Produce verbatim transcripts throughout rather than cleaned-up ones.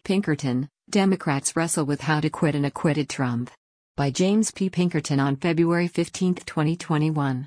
Pinkerton, Democrats Wrestle with How to Quit an Acquitted Trump. By James P. Pinkerton on February fifteenth, twenty twenty-one.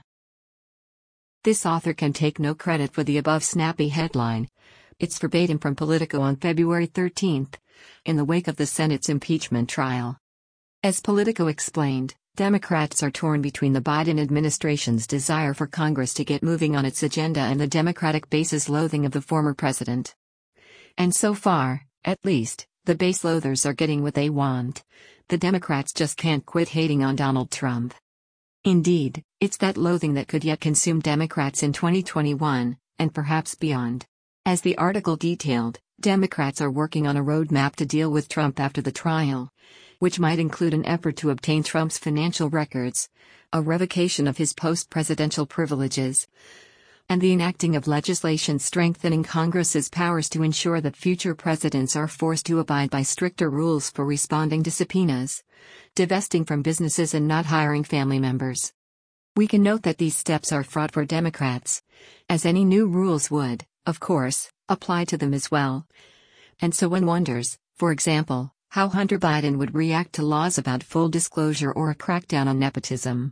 This author can take no credit for the above snappy headline. It's verbatim from Politico on February thirteenth, in the wake of the Senate's impeachment trial. As Politico explained, Democrats are torn between the Biden administration's desire for Congress to get moving on its agenda and the Democratic base's loathing of the former president. And so far, at least, the base loathers are getting what they want. The Democrats just can't quit hating on Donald Trump. Indeed, it's that loathing that could yet consume Democrats in twenty twenty-one, and perhaps beyond. As the article detailed, Democrats are working on a roadmap to deal with Trump after the trial, which might include an effort to obtain Trump's financial records, a revocation of his post-presidential privileges, and the enacting of legislation strengthening Congress's powers to ensure that future presidents are forced to abide by stricter rules for responding to subpoenas, divesting from businesses and not hiring family members. We can note that these steps are fraught for Democrats, as any new rules would, of course, apply to them as well. And so one wonders, for example, how Hunter Biden would react to laws about full disclosure or a crackdown on nepotism.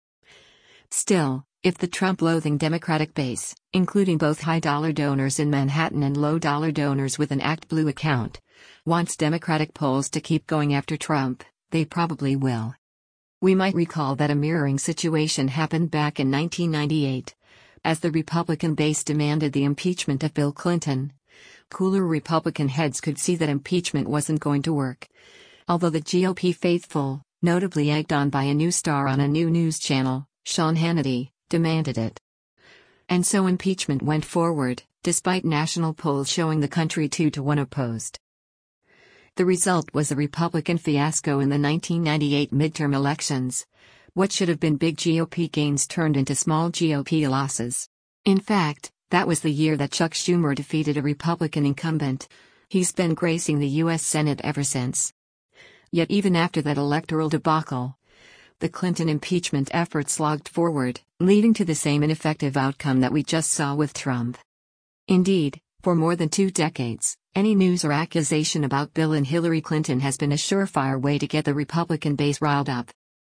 Still, if the Trump-loathing Democratic base, including both high-dollar donors in Manhattan and low-dollar donors with an ActBlue account, wants Democratic polls to keep going after Trump, they probably will. We might recall that a mirroring situation happened back in nineteen ninety-eight, as the Republican base demanded the impeachment of Bill Clinton. Cooler Republican heads could see that impeachment wasn't going to work, although the G O P faithful, notably egged on by a new star on a new news channel, Sean Hannity, demanded it. And so impeachment went forward, despite national polls showing the country two to one opposed. The result was a Republican fiasco in the nineteen ninety-eight midterm elections. What should have been big G O P gains turned into small G O P losses. In fact, that was the year that Chuck Schumer defeated a Republican incumbent. He's been gracing the U S Senate ever since. Yet even after that electoral debacle, the Clinton impeachment effort slogged forward, leading to the same ineffective outcome that we just saw with Trump. Indeed, for more than two decades, any news or accusation about Bill and Hillary Clinton has been a surefire way to get the Republican base riled up.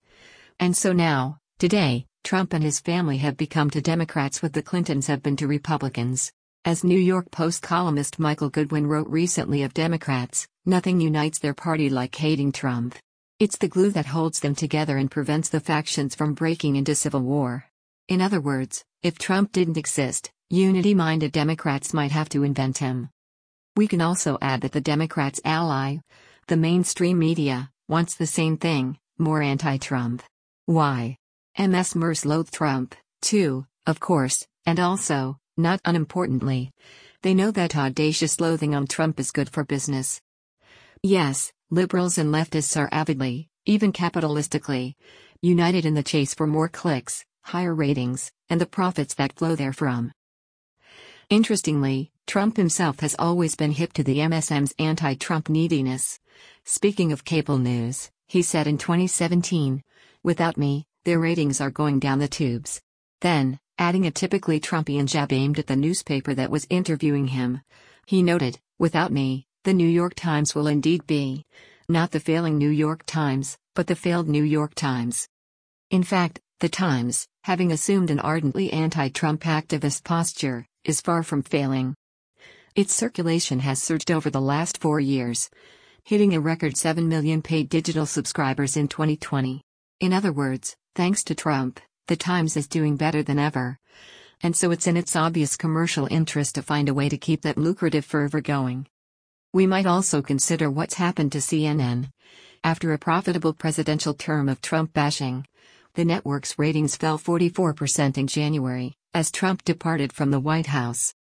And so now, today, Trump and his family have become to Democrats what the Clintons have been to Republicans. As New York Post columnist Michael Goodwin wrote recently of Democrats, nothing unites their party like hating Trump. It's the glue that holds them together and prevents the factions from breaking into civil war. In other words, if Trump didn't exist, unity-minded Democrats might have to invent him. We can also add that the Democrats' ally, the mainstream media, wants the same thing, more anti-Trump. Why? M S Mers loathe Trump, too, of course, and also, not unimportantly, they know that audacious loathing on Trump is good for business. Yes, liberals and leftists are avidly, even capitalistically, united in the chase for more clicks, higher ratings, and the profits that flow therefrom. Interestingly, Trump himself has always been hip to the M S M's anti-Trump neediness. Speaking of cable news, he said in twenty seventeen, "Without me, their ratings are going down the tubes." Then, adding a typically Trumpian jab aimed at the newspaper that was interviewing him, he noted, "Without me, the New York Times will indeed be, not the failing New York Times, but the failed New York Times." In fact, the Times, having assumed an ardently anti-Trump activist posture, is far from failing. Its circulation has surged over the last four years, hitting a record seven million paid digital subscribers in twenty twenty. In other words, thanks to Trump, the Times is doing better than ever. And so it's in its obvious commercial interest to find a way to keep that lucrative fervor going. We might also consider what's happened to C N N. After a profitable presidential term of Trump bashing, the network's ratings fell forty-four percent in January, as Trump departed from the White House.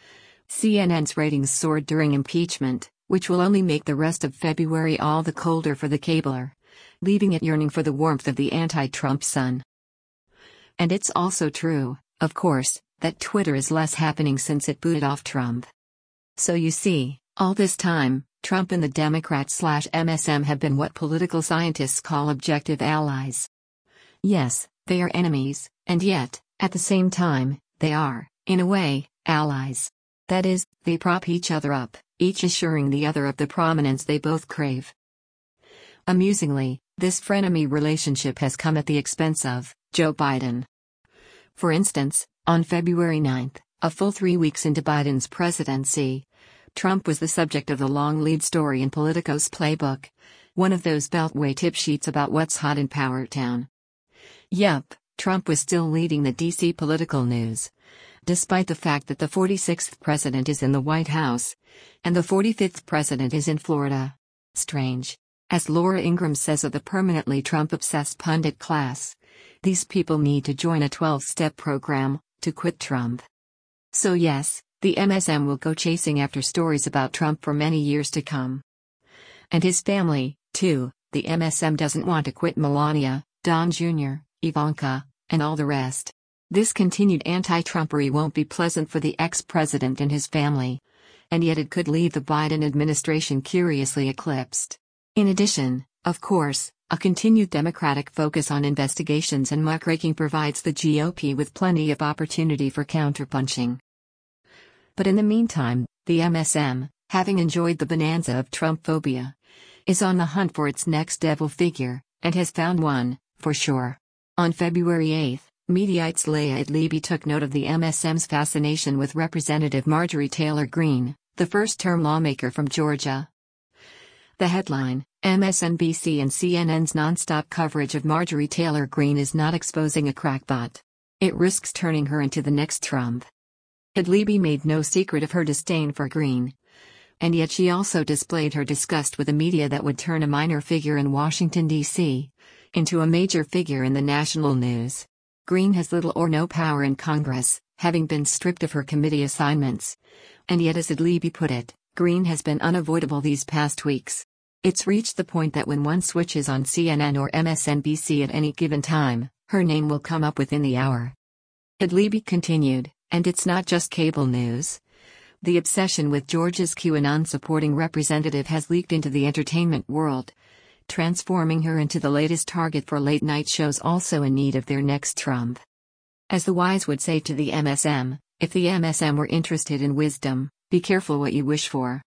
C N N's ratings soared during impeachment, which will only make the rest of February all the colder for the cabler, leaving it yearning for the warmth of the anti-Trump sun. And it's also true, of course, that Twitter is less happening since it booted off Trump. So you see, all this time, Trump and the Democrat-slash-M S M have been what political scientists call objective allies. Yes, they are enemies, and yet, at the same time, they are, in a way, allies. That is, they prop each other up, each assuring the other of the prominence they both crave. Amusingly, this frenemy relationship has come at the expense of Joe Biden. For instance, on February ninth, a full three weeks into Biden's presidency, Trump was the subject of the long lead story in Politico's Playbook, one of those Beltway tip sheets about what's hot in Power Town. Yup, Trump was still leading the D C political news, despite the fact that the forty-sixth president is in the White House, and the forty-fifth president is in Florida. Strange. As Laura Ingraham says of the permanently Trump-obsessed pundit class, these people need to join a twelve-step program to quit Trump. So yes, the M S M will go chasing after stories about Trump for many years to come. And his family, too. The M S M doesn't want to quit Melania, Don Junior, Ivanka, and all the rest. This continued anti-Trumpery won't be pleasant for the ex-president and his family, and yet it could leave the Biden administration curiously eclipsed. In addition, of course, a continued Democratic focus on investigations and muckraking provides the G O P with plenty of opportunity for counterpunching. But in the meantime, the M S M, having enjoyed the bonanza of Trump-phobia, is on the hunt for its next devil figure, and has found one, for sure. On February eighth, Mediaite's Leah Idlibi took note of the M S M's fascination with Representative Marjorie Taylor Greene, the first-term lawmaker from Georgia. The headline, M S N B C and C N N's nonstop coverage of Marjorie Taylor Greene is not exposing a crackpot. It risks turning her into the next Trump. Idlibi made no secret of her disdain for Greene. And yet she also displayed her disgust with a media that would turn a minor figure in Washington, D C into a major figure in the national news. Greene has little or no power in Congress, having been stripped of her committee assignments. And yet, as Idlibi put it, Greene has been unavoidable these past weeks. It's reached the point that when one switches on C N N or M S N B C at any given time, her name will come up within the hour. Idlibi continued, and it's not just cable news. The obsession with Georgia's QAnon-supporting representative has leaked into the entertainment world, transforming her into the latest target for late-night shows also in need of their next Trump. As the wise would say to the M S M, if the M S M were interested in wisdom, be careful what you wish for.